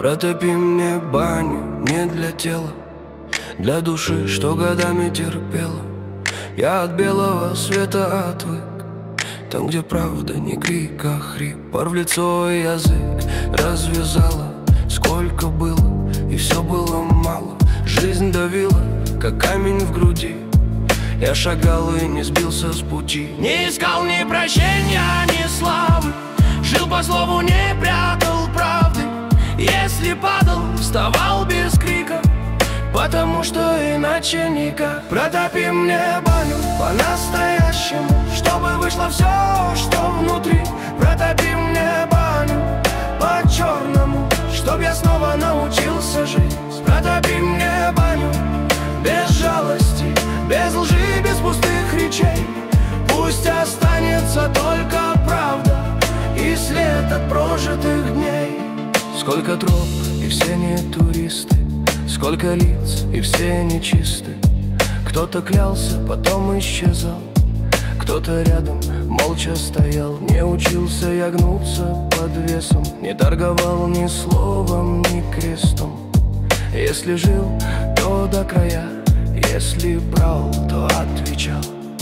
Протопи мне баню не для тела, для души, что годами терпела. Я от белого света отвык, там, где правда не крик, а хрип. Пар в лицо и язык развязала. Сколько было, и все было мало. Жизнь давила, как камень в груди. Я шагал и не сбился с пути. Не искал ни прощения, ни славы. Жил по слову, не прятал правды. Если падал, вставал без крика, потому что иначе никак. Протопи мне баню по-настоящему, чтобы вышло все, что внутри. Протопи мне баню по-черному, чтоб я снова научился жить. Протопи мне баню без жалости, без лжи, без пустых речей. Пусть останется только правда и след от прожитых дней. Сколько троп, и все не туристы, сколько лиц, и все нечисты. Кто-то клялся, потом исчезал, кто-то рядом молча стоял. Не учился я гнуться под весом, не торговал ни словом, ни крестом. Если жил, то до края, если брал, то отвечал.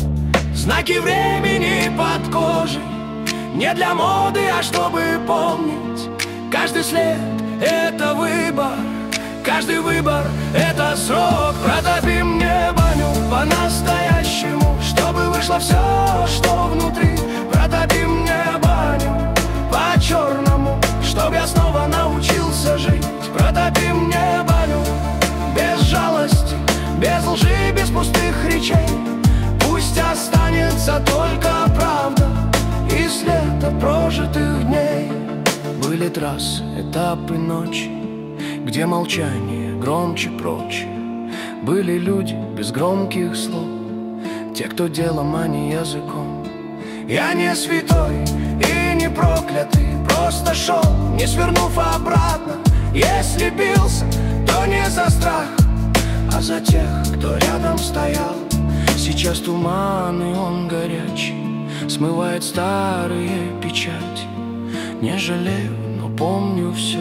Знаки времени под кожей, не для моды, а чтобы помнить. Каждый след — это выбор, каждый выбор — это срок. Протопи мне баню по-настоящему, чтобы вышло все, что внутри. Протопи мне баню по-черному, чтоб я снова научился жить. Протопи мне баню без жалости, без лжи, без пустых речей. Пусть останется только правда и след от прожитых дней. Были трассы, этапы ночи, где молчание громче прочее. Были люди без громких слов, те, кто делом, а не языком. Я не святой и не проклятый, просто шел, не свернув обратно. Если бился, то не за страх, а за тех, кто рядом стоял. Сейчас туман, и он горячий, смывает старые печати. Не жалею, но помню все,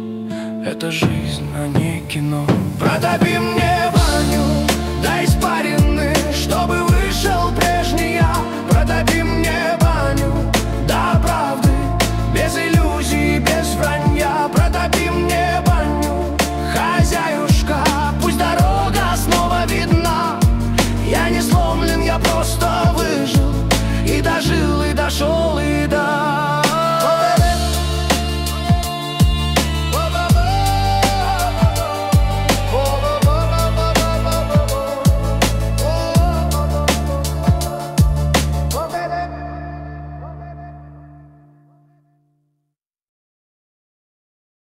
это жизнь, а не кино. Протопи мне баню до испарины, чтобы